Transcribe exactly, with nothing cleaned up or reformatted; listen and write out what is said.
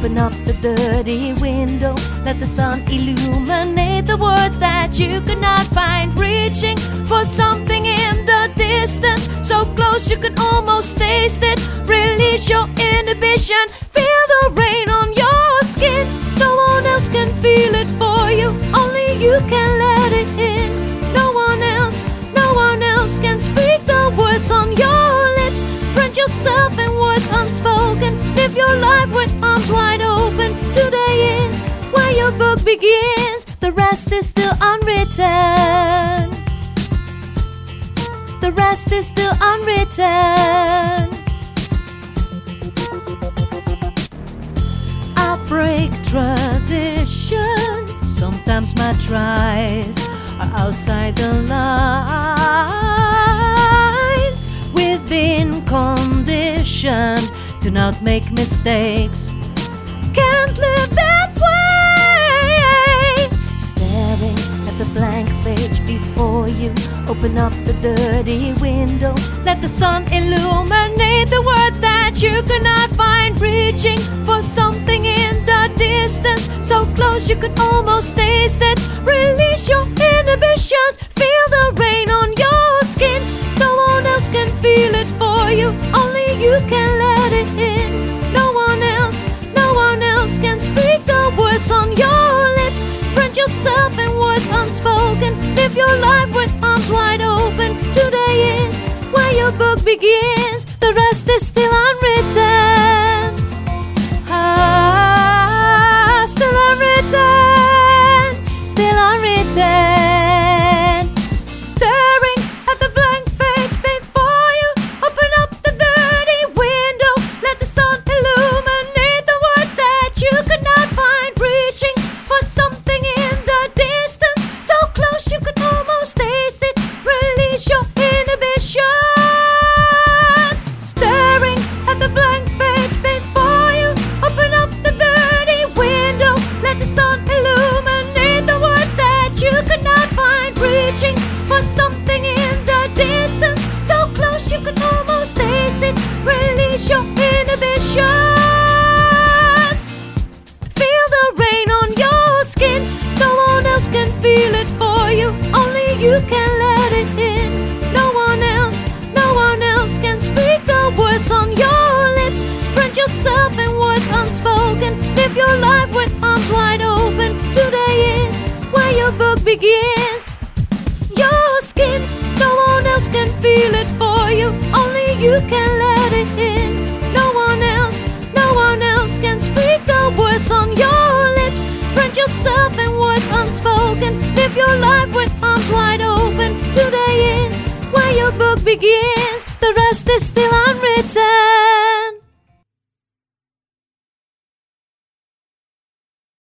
Open up the dirty window, let the sun illuminate the words that you could not find. Reaching for something in the distance, so close you could almost taste it. Release your inhibition, feel the rain on your skin. No one else can feel it for you, only you can let it in. No one else, no one else can speak the words on your lips. Print yourself in words unspoken, live your life with arms wide open. Today is where your book begins, the rest is still unwritten. The rest is still unwritten. I break tradition, sometimes my tries are outside the lines. We've been conditioned to not make mistakes, can't live that way. Staring at the blank page before you, open up the dirty window, let the sun illuminate the words that you could not find. Reaching for something in the distance, so close you could almost taste it. Release your inhibitions, feel the rain on your skin. No one else can feel it for you, only you can let it in. No one else, no one else can speak the words on your lips. Print yourself in words unspoken, live your life with arms wide open. Today is where your book begins, the rest is still unwritten. Ah, still unwritten, still unwritten. Staring at the blank page before you, open up the dirty window, let the sun illuminate the words that you could not find. Reaching for something in the distance, so close you could almost taste it. Release your inhibitions. Staring at the blank page before you, open up the dirty window, let the sun illuminate the words that you could not find. Reaching for something in the distance, so close you could almost taste it. Release your inhibitions, feel the rain on your skin. No one else can feel it for you, only you can let it in. No one else, no one else can speak the words on your lips. Print yourself in words unspoken, live your life with arms wide open. Today is where your book begins. Your skin, no one else can feel it for you, only you can let it in. No one else, no one else can speak the words on your lips. Print yourself in words unspoken, live your life with arms wide open. Today is where your book begins, the rest is still unwritten.